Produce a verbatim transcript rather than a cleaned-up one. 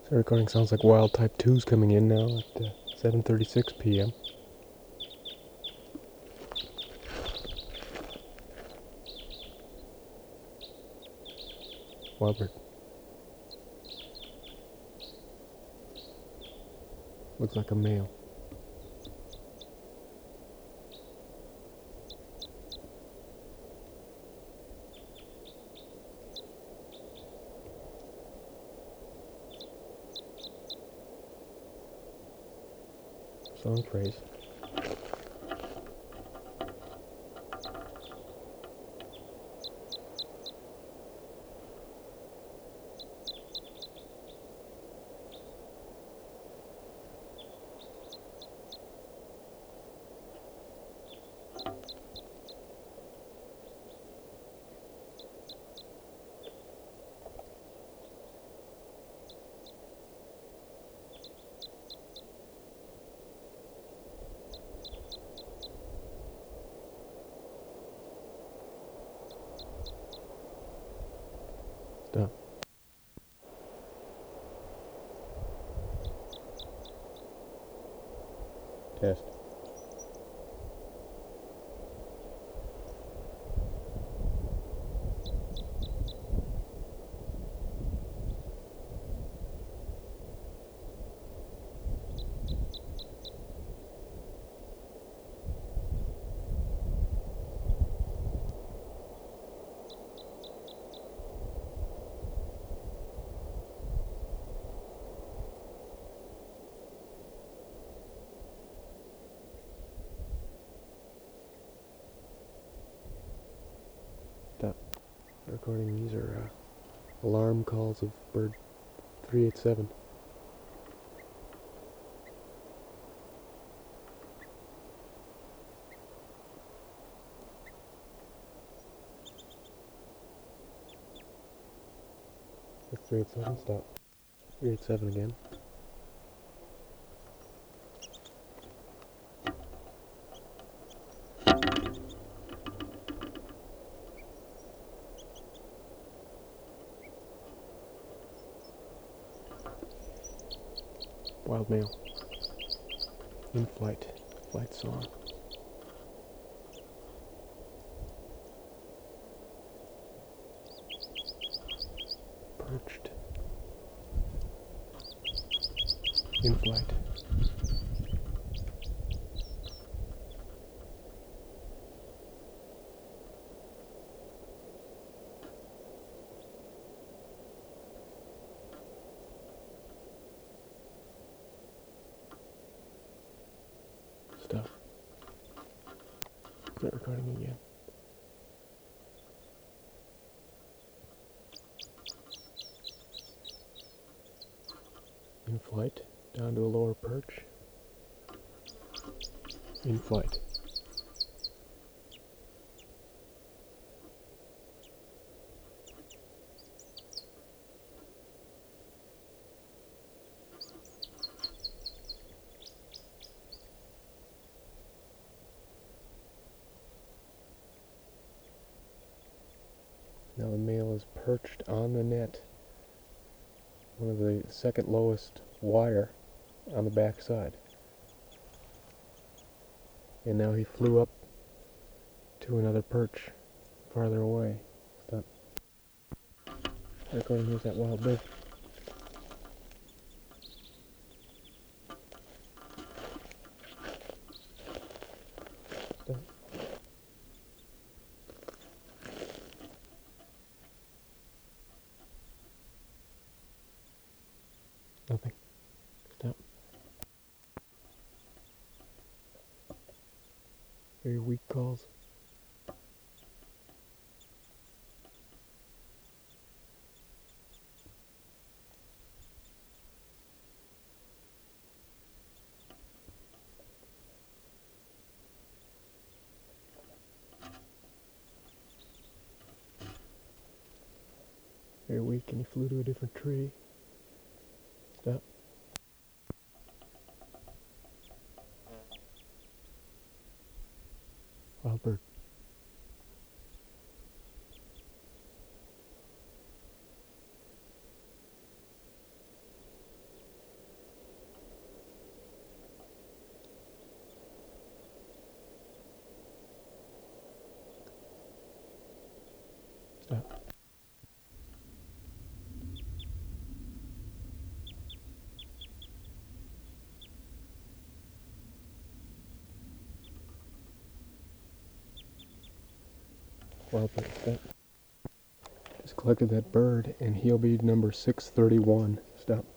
So recording sounds like Wild Type two's coming in now at uh, seven thirty-six p m Wildbird. Looks like a male. Song phrase. Stop. Test. Stop. Recording. These are uh, alarm calls of bird three eight seven. That's three eight seven. Stop. three eight seven again. Wild male. In flight. Flight song. Perched. In flight. Stop. Start recording again. In flight. Down to a lower perch. In flight. Now the male is perched on the net, one of the second lowest wire on the back side. And now he flew up to another perch farther away. Stop. Recording. Here's that wild bird. Stop. Nothing. Stop. Very weak calls. Very weak, and he flew to a different tree. Stop. Wild bird. Stop. Well, that just collected that bird, and he'll be number six thirty-one. Stop.